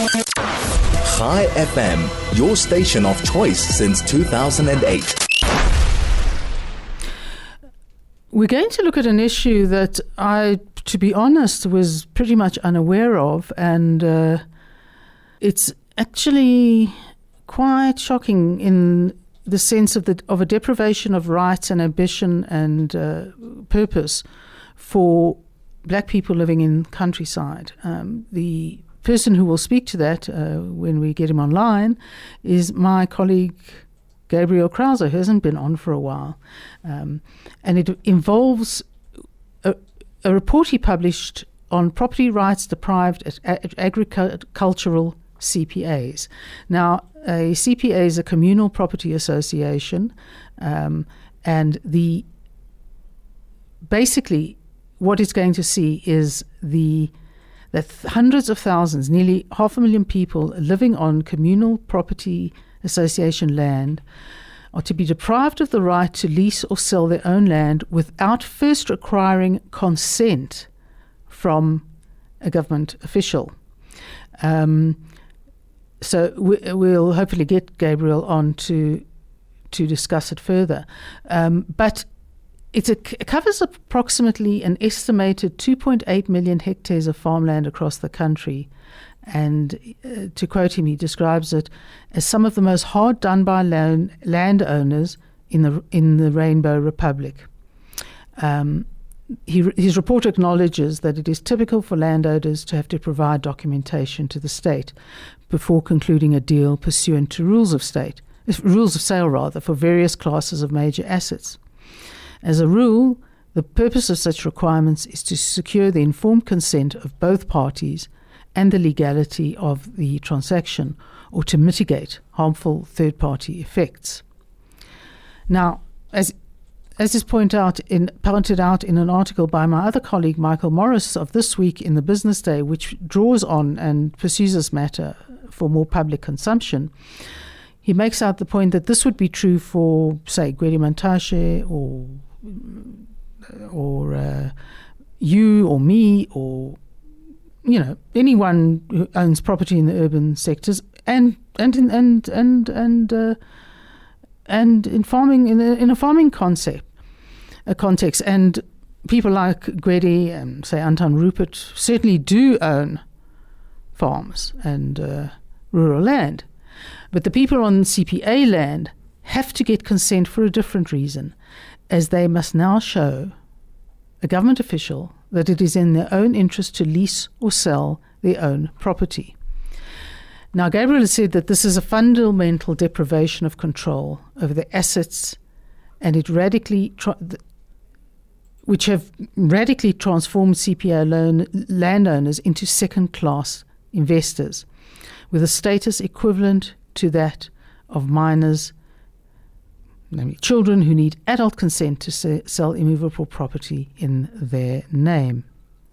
Chai FM, your station of choice since 2008. We're going to look at an issue that I, to be honest, was pretty much unaware of, and it's actually quite shocking in the sense of a deprivation of rights and ambition and purpose for black people living in countryside. The person who will speak to that when we get him online is my colleague Gabriel Krause, who hasn't been on for a while. And it involves a report he published on property rights deprived at agricultural CPAs. Now, a CPA is a communal property association, and basically what it's going to see is that hundreds of thousands, nearly 500,000 people living on communal property association land are to be deprived of the right to lease or sell their own land without first requiring consent from a government official. So we'll hopefully get Gabriel on to discuss it further. But it covers approximately an estimated 2.8 million hectares of farmland across the country. And to quote him, he describes it as some of the most hard done by landowners in the Rainbow Republic. His report acknowledges that it is typical for landowners to have to provide documentation to the state before concluding a deal pursuant to rules of sale for various classes of major assets. As a rule, the purpose of such requirements is to secure the informed consent of both parties and the legality of the transaction, or to mitigate harmful third-party effects. Now, as is pointed out in an article by my other colleague Michael Morris of This Week in the Business Day, which draws on and pursues this matter for more public consumption, he makes out the point that this would be true for, say, Gwede Mantashe or you or me or anyone who owns property in the urban sectors and in farming in a farming context, and people like Gwede and say Anton Rupert certainly do own farms and rural land, but the people on CPA land have to get consent for a different reason, as they must now show a government official that it is in their own interest to lease or sell their own property. Now, Gabriel has said that this is a fundamental deprivation of control over the assets, and it which have radically transformed CPA landowners into second-class investors, with a status equivalent to that of minors, namely children who need adult consent to sell immovable property in their name.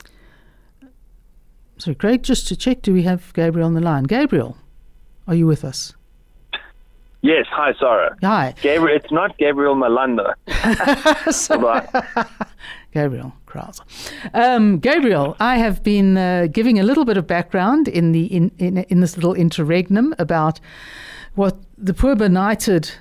So, Craig, just to check, do we have Gabriel on the line? Gabriel, are you with us? Yes. Hi, Sarah. Hi. Gabriel. It's not Gabriel Malanda. Gabriel Krause. Gabriel, I have been giving a little bit of background in this little interregnum about what the poor benighted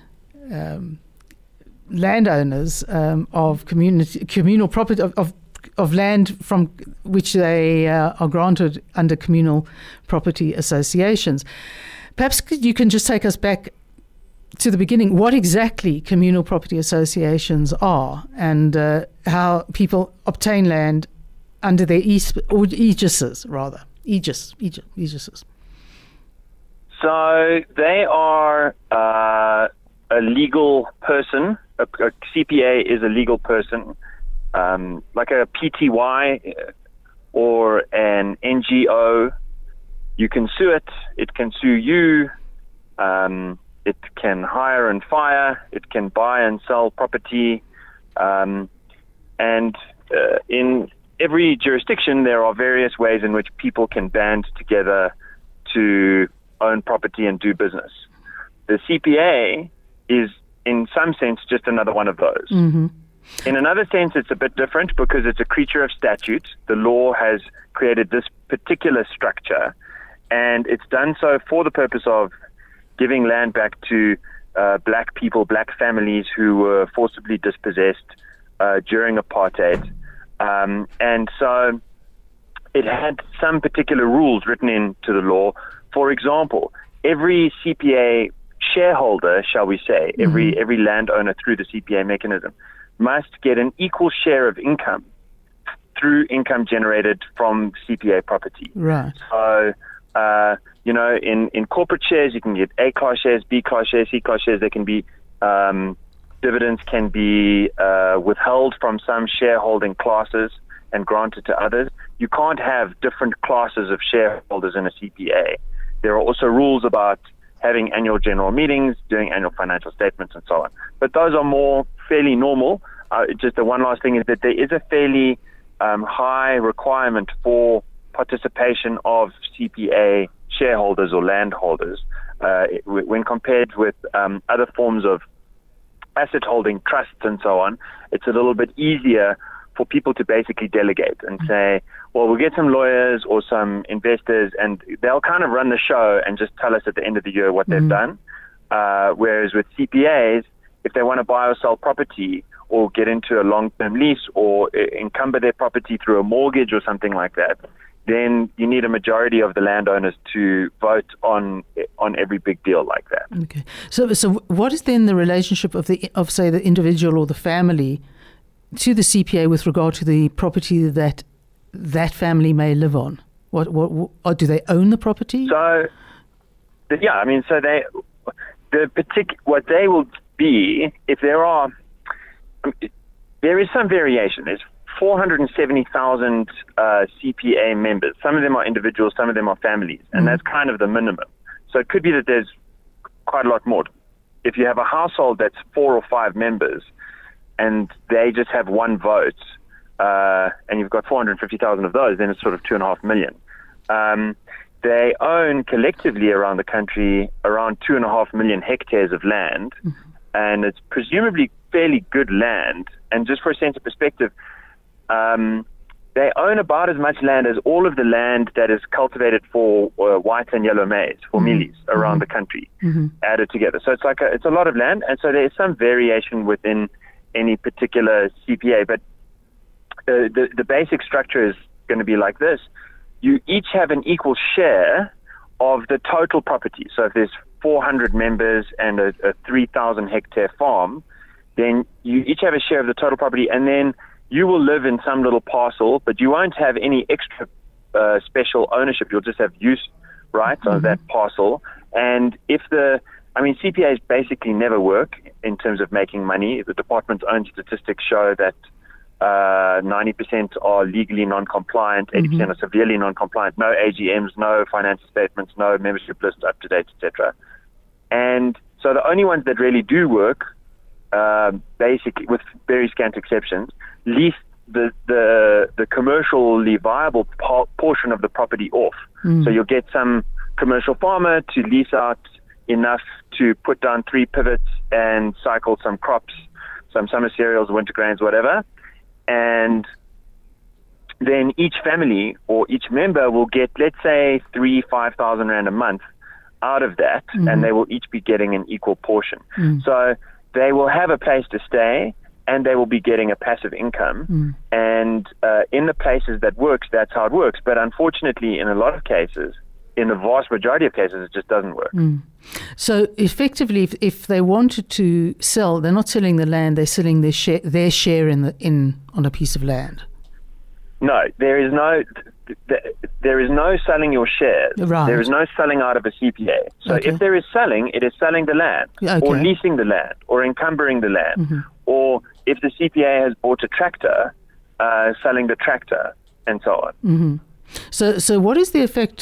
landowners of communal property of land from which they are granted under communal property associations. Perhaps you can just take us back to the beginning, what exactly communal property associations are and how people obtain land under their aegises. So they are a legal person. A CPA is a legal person, like a PTY or an NGO. You can sue it. It can sue you. It can hire and fire. It can buy and sell property. And in every jurisdiction, there are various ways in which people can band together to own property and do business. The CPA is, in some sense, just another one of those. Mm-hmm. In another sense, it's a bit different because it's a creature of statute. The law has created this particular structure, and it's done so for the purpose of giving land back to black people, black families who were forcibly dispossessed during apartheid. And so it had some particular rules written into the law. For example, every CPA shareholder, shall we say, every landowner through the CPA mechanism must get an equal share of income through income generated from CPA property. Right. So, in corporate shares, you can get A-class shares, B-class shares, C-class shares. They can be, dividends can be withheld from some shareholding classes and granted to others. You can't have different classes of shareholders in a CPA. There are also rules about having annual general meetings, doing annual financial statements, and so on. But those are more fairly normal. Just the one last thing is that there is a fairly high requirement for participation of CPA shareholders or landholders when compared with other forms of asset holding, trusts, and so on. It's a little bit easier for people to basically delegate and say, well, we'll get some lawyers or some investors and they'll kind of run the show and just tell us at the end of the year what they've done. Whereas with CPAs, if they want to buy or sell property or get into a long-term lease or encumber their property through a mortgage or something like that, then you need a majority of the landowners to vote on every big deal like that. Okay. So what is then the relationship of say the individual or the family to the CPA with regard to the property that family may live on? What or do they own the property? So what they will be, if there is some variation. There's 470,000 CPA members. Some of them are individuals, some of them are families, and that's kind of the minimum. So it could be that there's quite a lot more. If you have a household that's 4 or 5 members and they just have one vote, and you've got 450,000 of those, then it's sort of 2.5 million. They own collectively around the country around 2.5 million hectares of land, and it's presumably fairly good land. And just for a sense of perspective, they own about as much land as all of the land that is cultivated for white and yellow maize, for mealies around the country, added together. So it's a lot of land, and so there is some variation within any particular CPA, but the basic structure is going to be like this. You each have an equal share of the total property. So if there's 400 members and a 3,000 hectare farm, then you each have a share of the total property, and then you will live in some little parcel, but you won't have any extra special ownership. You'll just have use rights on that parcel. And CPAs basically never work in terms of making money. The department's own statistics show that 90% are legally non-compliant, 80% are severely non-compliant, no AGMs, no financial statements, no membership lists up to date, etc. And so the only ones that really do work, basically, with very scant exceptions, lease the commercially viable portion of the property off. So you'll get some commercial farmer to lease out enough to put down 3 pivots and cycle some crops, some summer cereals, winter grains, whatever. And then each family or each member will get, let's say, 5,000 Rand a month out of that, and they will each be getting an equal portion. So they will have a place to stay, and they will be getting a passive income. And in the places that works, that's how it works. But unfortunately, in a lot of cases, in the vast majority of cases, it just doesn't work. So effectively, if they wanted to sell, they're not selling the land; they're selling their share on a piece of land. No, there is no selling your shares. Right. There is no selling out of a CPA. So if there is selling, it is selling the land, or leasing the land, or encumbering the land, or if the CPA has bought a tractor, selling the tractor, and so on. So what is the effect?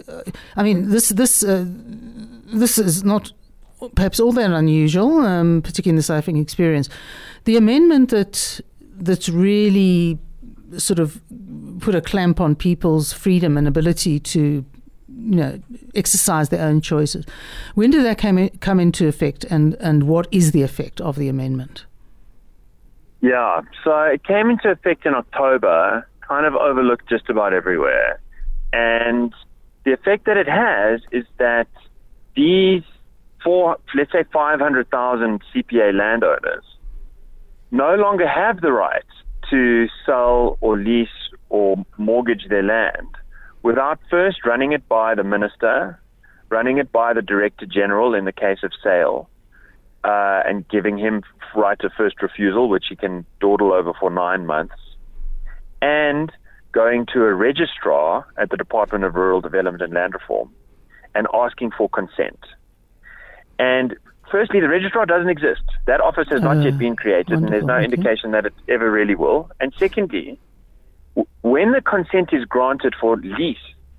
This is not perhaps all that unusual, particularly in the South African experience. The amendment that's really sort of put a clamp on people's freedom and ability to, exercise their own choices. When did that come into effect, and what is the effect of the amendment? Yeah, so it came into effect in October, kind of overlooked just about everywhere. And the effect that it has is that these let's say 500,000 CPA landowners no longer have the right to sell or lease or mortgage their land without first running it by the minister, running it by the director general in the case of sale, and giving him right of first refusal, which he can dawdle over for 9 months, and going to a registrar at the Department of Rural Development and Land Reform and asking for consent. And firstly, the registrar doesn't exist. That office has not yet been created, and there's no indication that it ever really will. And secondly, when the consent is granted for lease,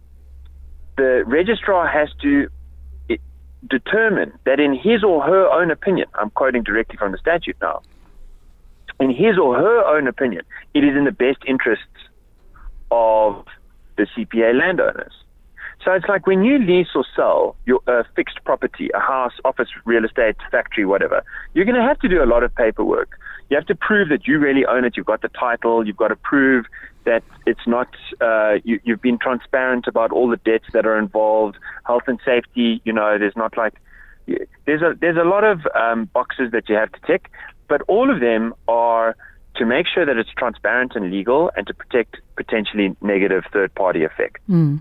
the registrar has to determine that in his or her own opinion, I'm quoting directly from the statute now, in his or her own opinion, it is in the best interests of the CPA landowners. So it's like when you lease or sell your fixed property, a house, office, real estate, factory, whatever, you're going to have to do a lot of paperwork. You have to prove that you really own it. You've got the title. You've got to prove that it's not, you've been transparent about all the debts that are involved, health and safety. You know, there's not like, there's a lot of boxes that you have to tick, but all of them are to make sure that it's transparent and legal and to protect potentially negative third-party effect.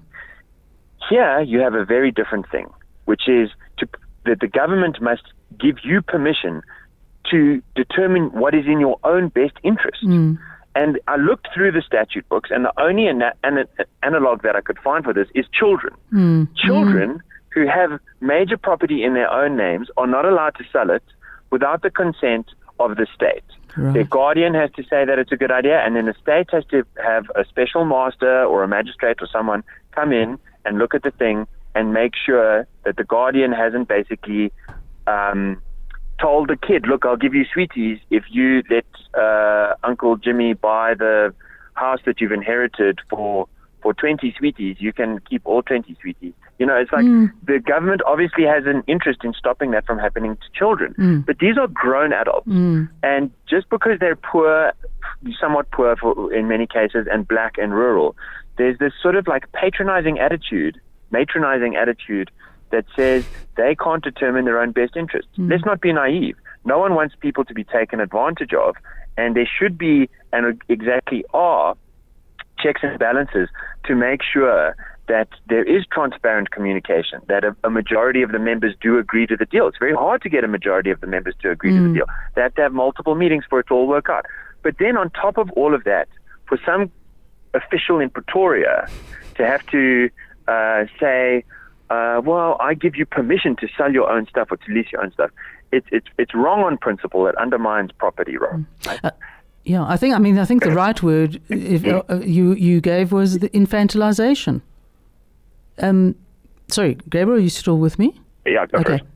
Here, you have a very different thing, which is that the government must give you permission to determine what is in your own best interest. And I looked through the statute books, and the only analog that I could find for this is children. Children who have major property in their own names are not allowed to sell it without the consent of the state. Right. Their guardian has to say that it's a good idea, and then the state has to have a special master or a magistrate or someone come in and look at the thing and make sure that the guardian hasn't basically told the kid, look, I'll give you sweeties if you let Uncle Jimmy buy the house that you've inherited for 20 sweeties. You can keep all 20 sweeties. You know, it's like the government obviously has an interest in stopping that from happening to children. But these are grown adults. And just because they're poor, somewhat poor in many cases, and black and rural, there's this sort of like matronizing attitude that says they can't determine their own best interests. Let's not be naive. No one wants people to be taken advantage of, and there should be, and exactly are, checks and balances to make sure that there is transparent communication, that a majority of the members do agree to the deal. It's very hard to get a majority of the members to agree to the deal. They have to have multiple meetings for it to all work out. But then on top of all of that, for some official in Pretoria to have to say, well, I give you permission to sell your own stuff or to lease your own stuff, it's wrong on principle. It undermines property right? Yeah, I think the right word you gave was the infantilization. Sorry, Gabriel, are you still with me? Yeah, go okay.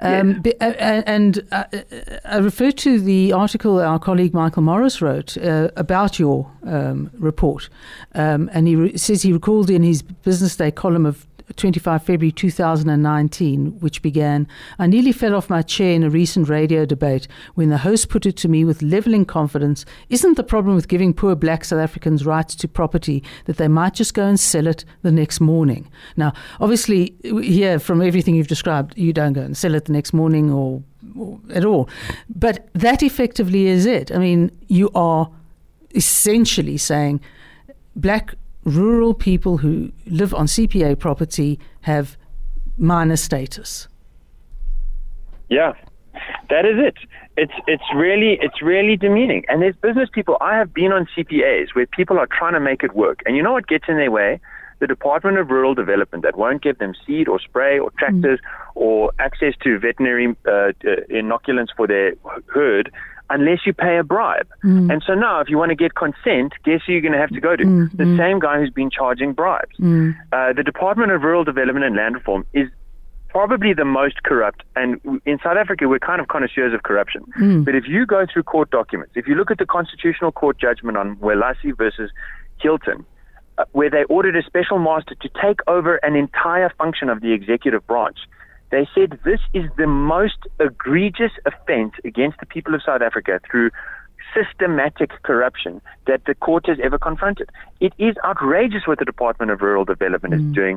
I refer to the article our colleague Michael Morris wrote about your report, and he says he recalled in his Business Day column of 25 February 2019, which began, I nearly fell off my chair in a recent radio debate when the host put it to me with levelling confidence, isn't the problem with giving poor black South Africans rights to property that they might just go and sell it the next morning? Now, obviously, here, from everything you've described, you don't go and sell it the next morning or at all. But that effectively is it. I mean, you are essentially saying black rural people who live on CPA property have minor status. Yeah, that is it. It's really demeaning. And there's business people. I have been on CPAs where people are trying to make it work. And you know what gets in their way? The Department of Rural Development that won't give them seed or spray or tractors or access to veterinary inoculants for their herd unless you pay a bribe. And so now, if you want to get consent, guess who you're going to have to go to? The same guy who's been charging bribes. The Department of Rural Development and Land Reform is probably the most corrupt. And in South Africa, we're kind of connoisseurs of corruption. But if you go through court documents, if you look at the Constitutional Court judgment on Welasi versus Hilton, where they ordered a special master to take over an entire function of the executive branch, they said this is the most egregious offense against the people of South Africa through systematic corruption that the court has ever confronted. It is outrageous what the Department of Rural Development is doing,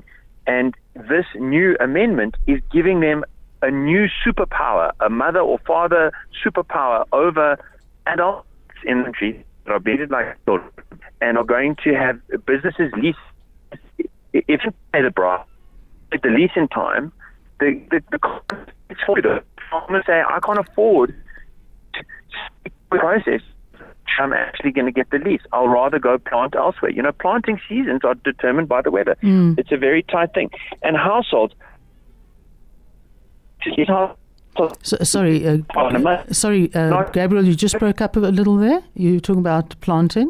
And this new amendment is giving them a new superpower, a mother or father superpower over adults in the country that are being like children and are going to have businesses lease. If you pay the bribe, the lease in time, the farmers say, I can't afford to process. I'm actually going to get the lease. I'll rather go plant elsewhere. Planting seasons are determined by the weather. It's a very tight thing. And households. Sorry, Gabriel, you just broke up a little there. You were talking about planting?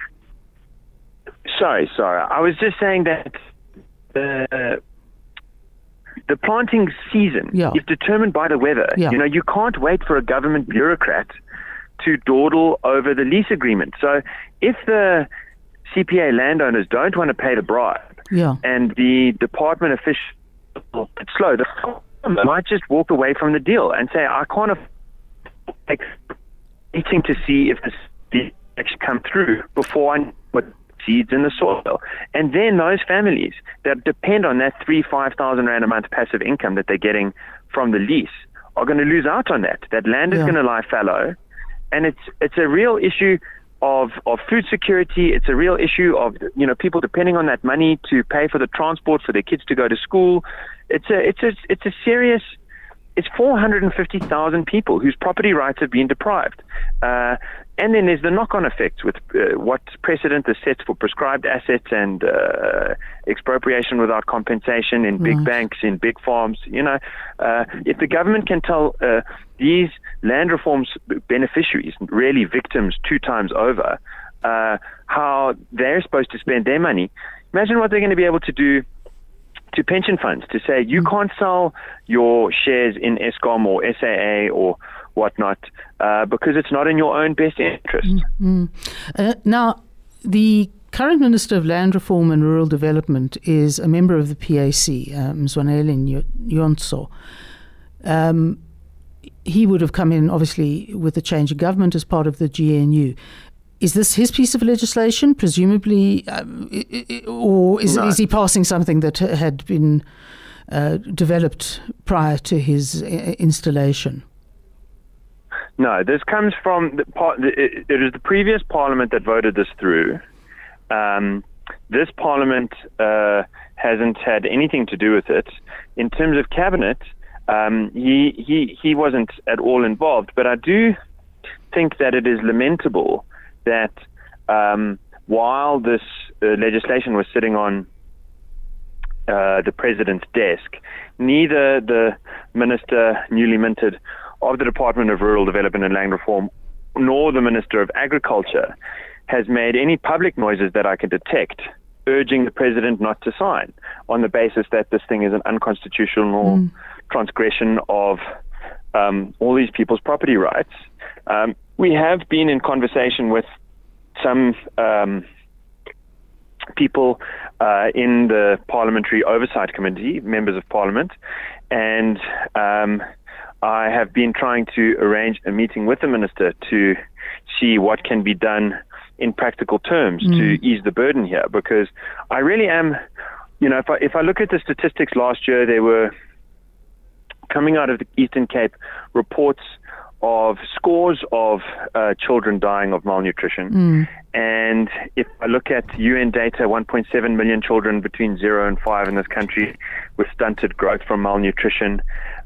Sorry. I was just saying that the planting season is determined by the weather. Yeah. You can't wait for a government bureaucrat to dawdle over the lease agreement. So if the CPA landowners don't want to pay the bribe and the department officials it's slow, the farmer might just walk away from the deal and say, I can't afford waiting to see if this actually come through before I put seeds in the soil. And then those families that depend on that 5,000 Rand a month passive income that they're getting from the lease are going to lose out on that. That land is going to lie fallow. And it's a real issue of food security. It's a real issue of people depending on that money to pay for the transport for their kids to go to school. It's a serious. It's 450,000 people whose property rights have been deprived. And then there's the knock-on effects with what precedent is set for prescribed assets and expropriation without compensation in big banks, in big farms. If the government can tell these land reforms beneficiaries, really victims 2 times over, how they're supposed to spend their money, imagine what they're going to be able to do to pension funds to say you can't sell your shares in Eskom or SAA or whatnot because it's not in your own best interest. Now, the current Minister of Land Reform and Rural Development is a member of the PAC, Mzwanele Nyonso. He would have come in, obviously, with the change of government as part of the GNU. Is this his piece of legislation, presumably, or is he passing something that had been developed prior to his installation? No, this comes from it is the previous parliament that voted this through. This parliament hasn't had anything to do with it. In terms of cabinet, he wasn't at all involved. But I do think that it is lamentable that while this legislation was sitting on the president's desk, neither the minister newly minted of the Department of Rural Development and Land Reform nor the Minister of Agriculture has made any public noises that I can detect urging the president not to sign on the basis that this thing is an unconstitutional transgression of all these people's property rights. We have been in conversation with some people in the Parliamentary Oversight Committee, members of Parliament, and I have been trying to arrange a meeting with the minister to see what can be done in practical terms to ease the burden here, because I really am, if I look at the statistics last year, there were coming out of the Eastern Cape reports of scores of children dying of malnutrition. And if I look at UN data, 1.7 million children between 0 and 5 in this country with stunted growth from malnutrition.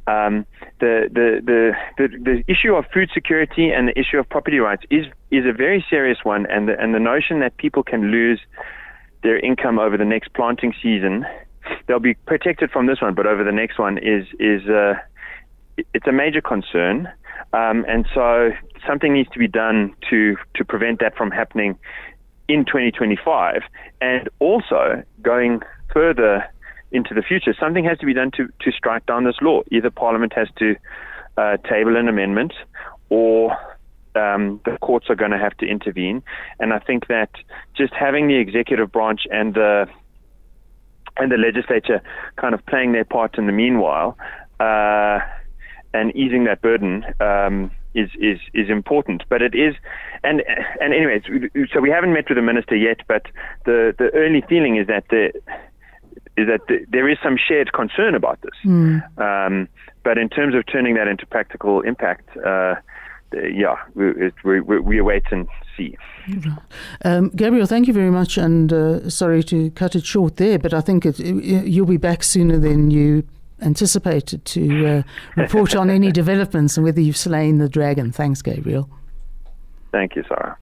The issue of food security and the issue of property rights is a very serious one, and the notion that people can lose their income over the next planting season, they'll be protected from this one, but over the next one it's a major concern. And so something needs to be done to prevent that from happening in 2025. And also, going further into the future, something has to be done to strike down this law. Either Parliament has to table an amendment, or the courts are going to have to intervene. And I think that just having the executive branch and the legislature kind of playing their part in the meanwhile, and easing that burden is important. But it is, and anyways, so we haven't met with the minister yet, but the early feeling is that is that there is some shared concern about this. But in terms of turning that into practical impact, we wait and see. Gabriel, thank you very much, and sorry to cut it short there, but I think you'll be back sooner than you anticipated to report on any developments and whether you've slain the dragon. Thanks, Gabriel. Thank you, Sarah.